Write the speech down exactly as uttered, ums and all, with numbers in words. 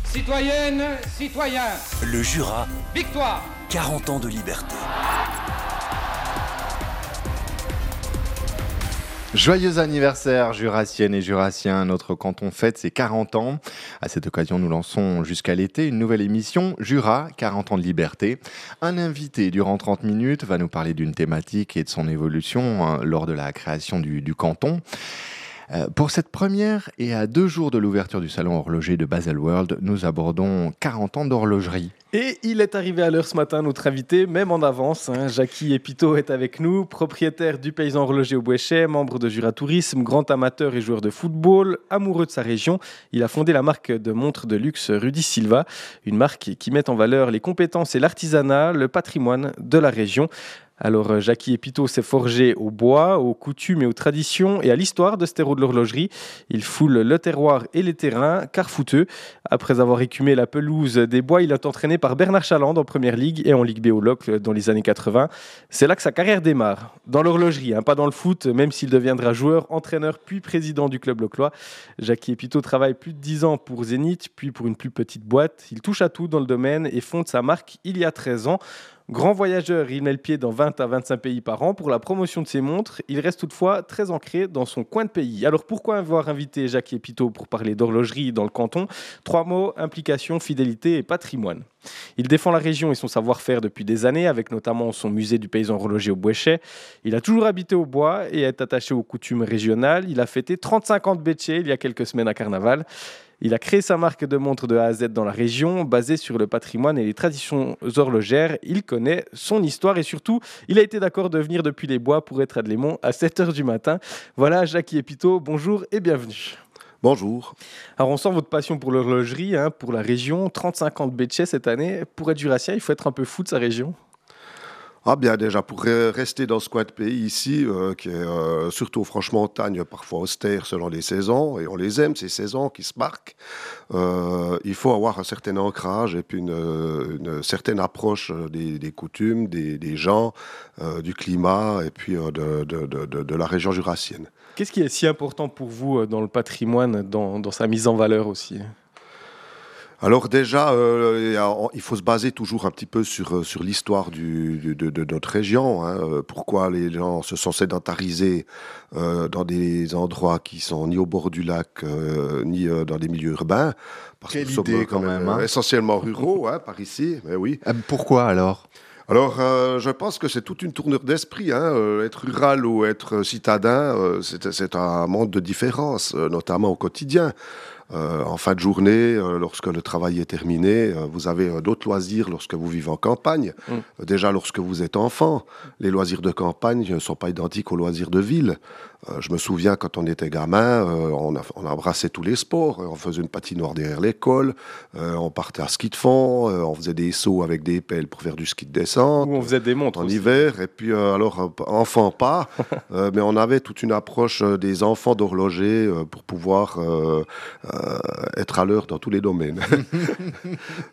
Citoyennes, citoyens, Le Jura, victoire! quarante ans de liberté. Joyeux anniversaire jurassiennes et jurassiens, notre canton fête ses quarante ans. À cette occasion, nous lançons jusqu'à l'été une nouvelle émission, Jura, quarante ans de liberté. Un invité durant trente minutes va nous parler d'une thématique et de son évolution hein, lors de la création du, du canton. Euh, pour cette première et à deux jours de l'ouverture du salon horloger de Baselworld, nous abordons quarante ans d'horlogerie. Et il est arrivé à l'heure ce matin, notre invité, même en avance. Hein. Jackie Epito est avec nous, propriétaire du Paysan Horloger au Bouéchet, membre de Jura Tourisme, grand amateur et joueur de football, amoureux de sa région. Il a fondé la marque de montres de luxe Rudi Silva, une marque qui met en valeur les compétences et l'artisanat, le patrimoine de la région. Alors, Jackie Epito s'est forgé au bois, aux coutumes et aux traditions et à l'histoire de ce terreau de l'horlogerie. Il foule le terroir et les terrains carfouteux. Après avoir écumé la pelouse des bois, il est entraîné par Bernard Chaland en Première Ligue et en Ligue B au Locle dans les années quatre-vingts. C'est là que sa carrière démarre. Dans l'horlogerie, hein, pas dans le foot, même s'il deviendra joueur, entraîneur puis président du club loclois. Jackie Epito travaille plus de dix ans pour Zénith, puis pour une plus petite boîte. Il touche à tout dans le domaine et fonde sa marque il y a treize ans. Grand voyageur, il met le pied dans vingt à vingt-cinq pays par an pour la promotion de ses montres. Il reste toutefois très ancré dans son coin de pays. Alors pourquoi avoir invité Jackie Epito pour parler d'horlogerie dans le canton ? Trois mots, implication, fidélité et patrimoine. Il défend la région et son savoir-faire depuis des années, avec notamment son musée du paysan horloger au Bouéchet. Il a toujours habité au bois et est attaché aux coutumes régionales. Il a fêté trente-cinq ans de Bétché il y a quelques semaines à Carnaval. Il a créé sa marque de montres de A à Z dans la région, basée sur le patrimoine et les traditions horlogères. Il connaît son histoire et surtout, il a été d'accord de venir depuis les bois pour être à Delémont à sept heures du matin. Voilà, Jackie Epito, bonjour et bienvenue. Bonjour. Alors on sent votre passion pour l'horlogerie, hein, pour la région, trente-cinq ans de Bétché cette année. Pour être jurassien, il faut être un peu fou de sa région. Ah bien déjà, pour rester dans ce coin de pays ici, euh, qui est euh, surtout franchement montagne, parfois austère selon les saisons, et on les aime, ces saisons qui se marquent, euh, il faut avoir un certain ancrage et puis une, une certaine approche des, des coutumes, des, des gens, euh, du climat et puis euh, de, de, de, de, de la région jurassienne. Qu'est-ce qui est si important pour vous dans le patrimoine, dans, dans sa mise en valeur aussi ? Alors déjà, euh, il faut se baser toujours un petit peu sur, sur l'histoire du, du, de, de notre région. Hein. Pourquoi les gens se sont sédentarisés euh, dans des endroits qui sont ni au bord du lac, euh, ni euh, dans des milieux urbains. Parce Quelle que nous idée sommes quand même, hein. essentiellement ruraux hein, par ici, mais oui. Euh, pourquoi alors ? Alors, euh, je pense que c'est toute une tournure d'esprit. Hein. Euh, être rural ou être citadin, euh, c'est, c'est un monde de différence, euh, notamment au quotidien. Euh, en fin de journée, euh, lorsque le travail est terminé, euh, vous avez euh, d'autres loisirs lorsque vous vivez en campagne. Mmh. Euh, déjà, lorsque vous êtes enfant, les loisirs de campagne ne sont pas identiques aux loisirs de ville. Euh, je me souviens, quand on était gamin, euh, on, a, on embrassait tous les sports. On faisait une patinoire derrière l'école, euh, on partait à ski de fond, euh, on faisait des sauts avec des pelles pour faire du ski de descente. Ou on faisait des montres en aussi. hiver. Et puis, euh, alors, enfant pas, euh, mais on avait toute une approche euh, des enfants d'horloger euh, pour pouvoir... Euh, Euh, être à l'heure dans tous les domaines.